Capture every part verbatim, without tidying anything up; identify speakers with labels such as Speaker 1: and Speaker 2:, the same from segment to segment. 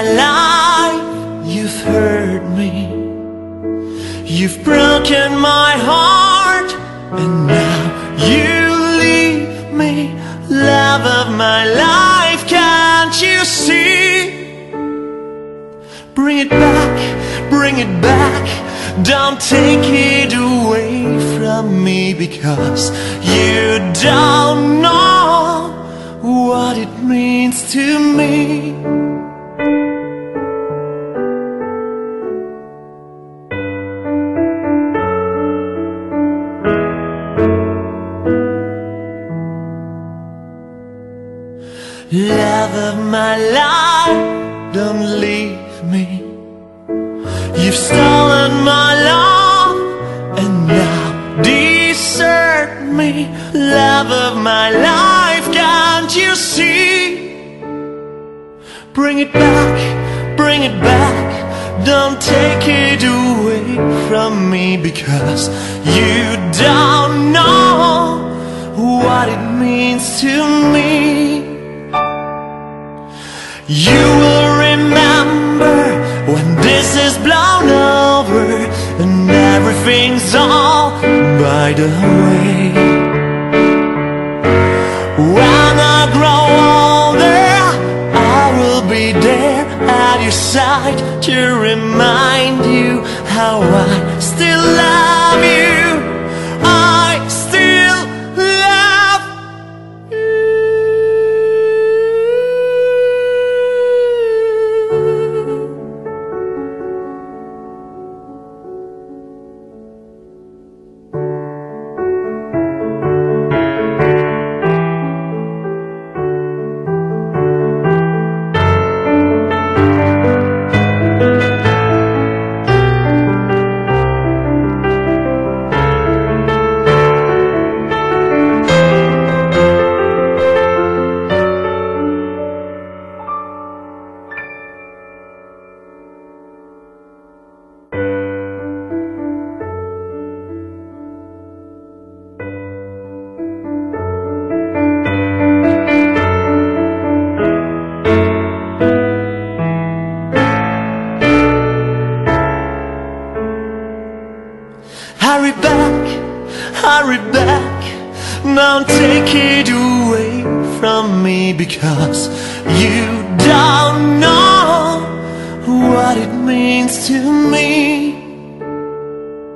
Speaker 1: my life, you've hurt me. You've broken my heart, and now you leave me. Love of my life, can't you see? Bring it back, bring it back. Don't take it away from me, because you don't know what it means to me. Love of my life, don't leave me. You've stolen my love and now desert me. Love of my life, can't you see? Bring it back, bring it back. Don't take it away from me, because you don't know what it means to me. You will remember when this is blown over and everything's all by the way. When I grow older, I will be there at your side to remind you how I still love you. I still love you. Hurry back, hurry back. Don't take it away from me, because you don't know what it means to me.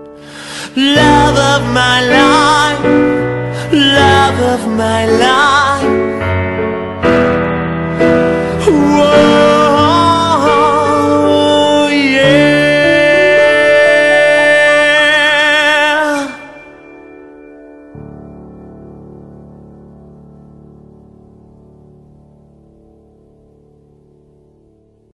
Speaker 1: Love of my life, love of my life.